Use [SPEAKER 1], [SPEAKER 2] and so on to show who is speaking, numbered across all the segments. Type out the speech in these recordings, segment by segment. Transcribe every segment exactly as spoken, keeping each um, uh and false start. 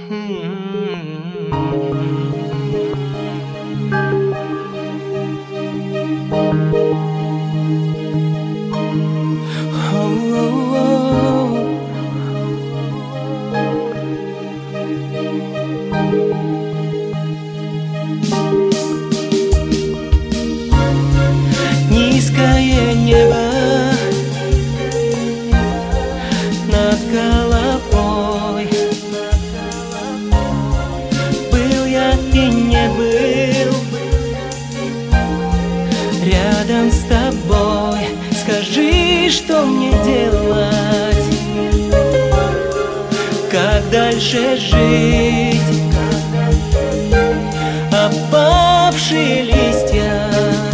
[SPEAKER 1] Низкое небо над головой. Был я и не был рядом с тобой. Скажи, что мне делать, как дальше жить? Опавшие листья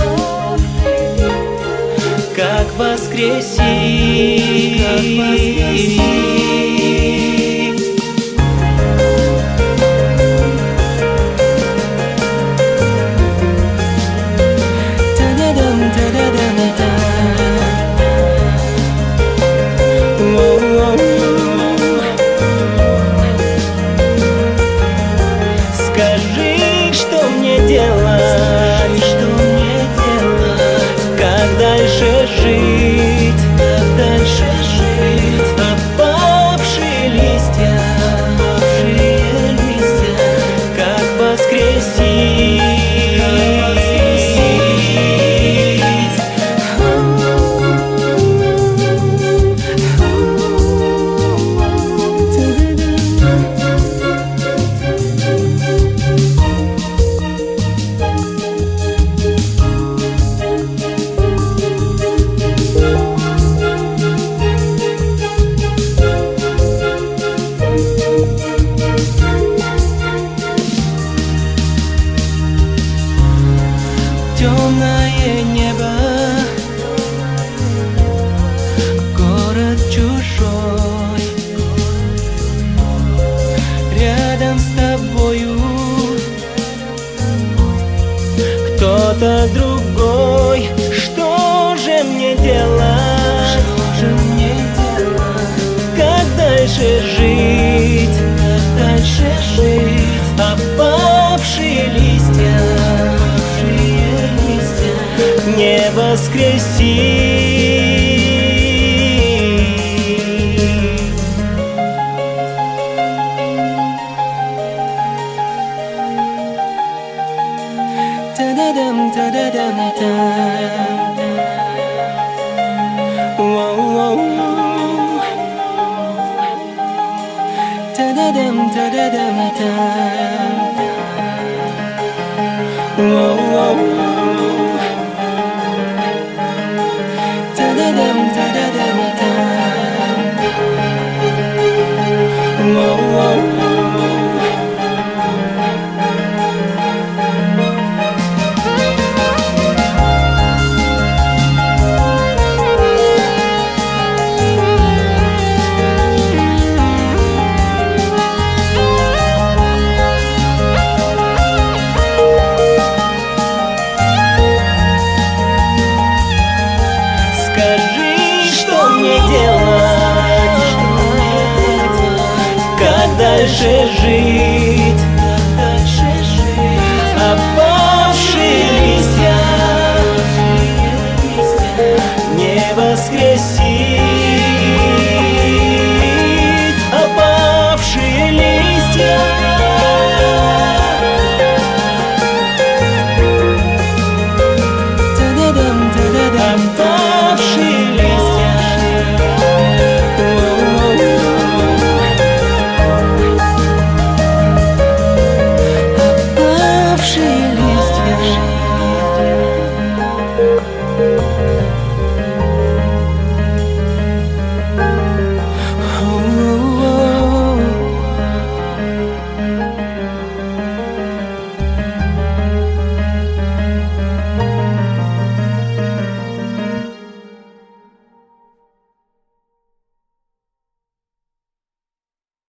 [SPEAKER 1] как воскресить? Как воскресить? Та-да-дам, та-да-дам-та. Скажи, что мне делать, что мне делать, как дальше жить, как дальше жить? Опавшие листья, опавшие листья, как воскресить, как воскресить? Темное небо, город чужой, рядом с тобою кто-то другой. Что же мне делать? Что же мне делать? Как дальше жить? Как дальше жить? Опавшие листья не воскресить. Та-да-дам, та-да-дам-та. Воу-воу. Та-да-дам, та-да-дам-та. Воу-воу. Ta-da-dum, ta-da-dum-ta. Whoa-whoa. Скажи, что мне делать, как дальше жить?